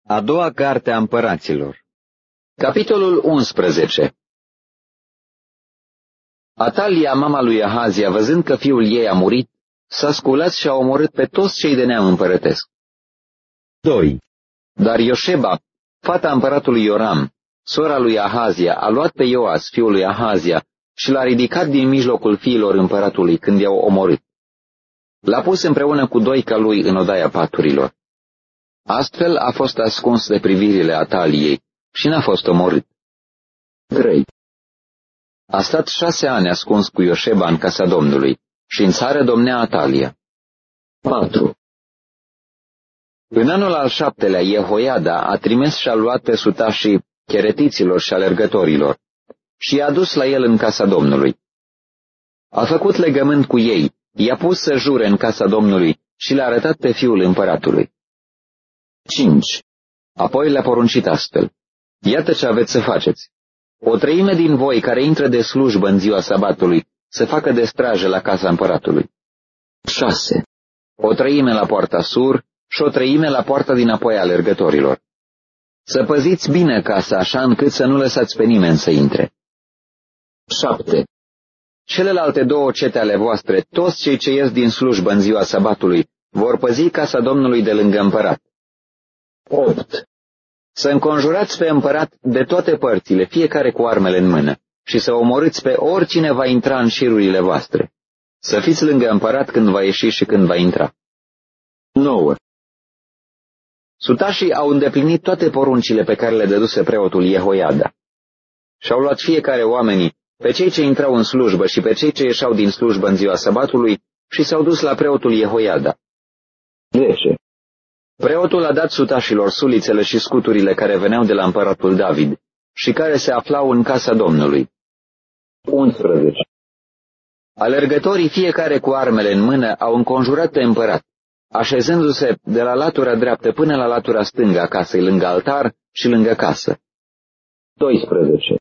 A doua carte a împăraților. Capitolul 11. Atalia, mama lui Ahazia, văzând că fiul ei a murit, s-a sculat și a omorât pe toți cei de neam împărătesc. 2. Dar Ioșeba, fata împăratului Ioram, sora lui Ahazia, a luat pe Ioas, fiul lui Ahazia, și l-a ridicat din mijlocul fiilor împăratului când i-au omorât. L-a pus împreună cu doica lui în odaia paturilor. Astfel a fost ascuns de privirile Ataliei și n-a fost omorât. 3. A stat 6 ani ascuns cu Ioșeba în casa Domnului și în țară domnea Atalia. 4. În anul al 7-lea, Jehoiada a trimis și a luat pe sutașii cheretiților și alergătorilor și i-a dus la el în casa Domnului. A făcut legământ cu ei, i-a pus să jure în casa Domnului și le-a arătat pe fiul împăratului. 5. Apoi le-a poruncit astfel: iată ce aveți să faceți. O treime din voi care intră de slujbă în ziua sabatului să facă de strajă la casa împăratului. 6. O treime la poarta sur și o treime la poarta dinapoi a alergătorilor. Să păziți bine casa așa încât să nu lăsați pe nimeni să intre. 7. Celelalte 2 cete ale voastre, toți cei ce ies din slujbă în ziua sabatului, vor păzi casa Domnului de lângă împărat. 8. Să înconjurați pe împărat de toate părțile, fiecare cu armele în mână, și să omorâți pe oricine va intra în șirurile voastre. Să fiți lângă împărat când va ieși și când va intra. 9. Sutașii au îndeplinit toate poruncile pe care le dăduse preotul Jehoiada. Și-au luat fiecare oamenii, pe cei ce intrau în slujbă și pe cei ce ieșeau din slujbă în ziua sabatului, și s-au dus la preotul Jehoiada. 10. Preotul a dat sutașilor sulițele și scuturile care veneau de la împăratul David și care se aflau în casa Domnului. 11. Alergătorii, fiecare cu armele în mână, au înconjurat pe împărat, așezându-se de la latura dreaptă până la latura stângă a casei, lângă altar și lângă casă. 12.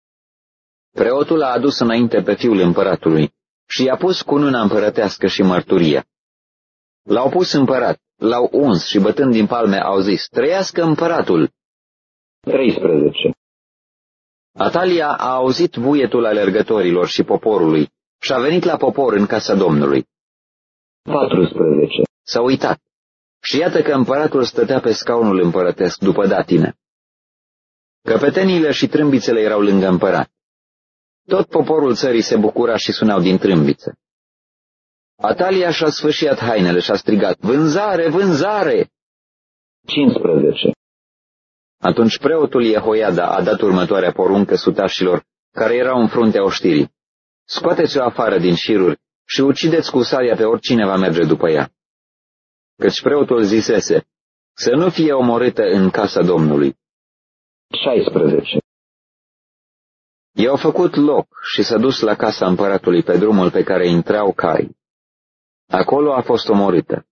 Preotul a adus înainte pe fiul împăratului și i-a pus cununa împărătească și mărturia. L-au pus împărat, l-au uns și bătând din palme au zis: trăiască împăratul! 13. Atalia a auzit vuietul alergătorilor și poporului și a venit la popor în casa Domnului. 14. S-a uitat și iată că împăratul stătea pe scaunul împărătesc după datină. Căpeteniile și trâmbițele erau lângă împărat. Tot poporul țării se bucura și sunau din trâmbiță. Atalia și-a sfâșiat hainele și a strigat: vânzare, vânzare! 15. Atunci preotul Jehoiada a dat următoarea poruncă sutașilor care erau în fruntea oștirii: scoateți-o afară din șiruri și ucideți cu sabia pe oricine va merge după ea. Căci preotul zisese: să nu fie omorâtă în casa Domnului. 16. I-au făcut loc și s-a dus la casa împăratului pe drumul pe care intrau cai. Acolo a fost omorâtă.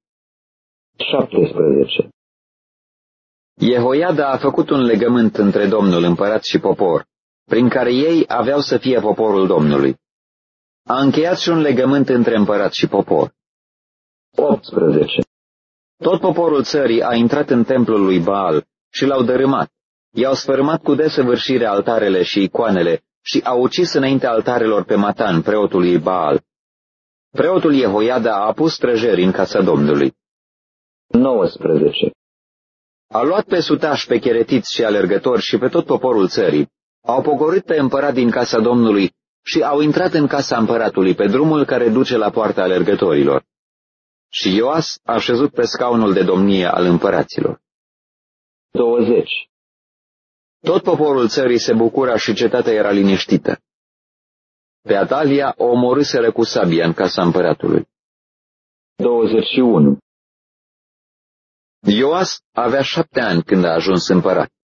17. Jehoiada a făcut un legământ între Domnul, împărat și popor, prin care ei aveau să fie poporul Domnului. A încheiat și un legământ între împărat și popor. 18. Tot poporul țării a intrat în templul lui Baal și l-au dărâmat. I-au sfărâmat cu desăvârșire altarele și icoanele și au ucis înainte altarelor pe Matan, preotul lui Baal. Preotul Jehoiada a pus străjeri în casa Domnului. 19. A luat pe sutași, pe cheretiți și alergători și pe tot poporul țării, au pogorât pe împărat din casa Domnului și au intrat în casa împăratului pe drumul care duce la poarta alergătorilor. Și Ioas a șezut pe scaunul de domnie al împăraților. 20. Tot poporul țării se bucura și cetatea era liniștită. Pe Atalia o omorâseră cu sabia în casa împăratului. 21. Ioas avea 7 ani când a ajuns împărat.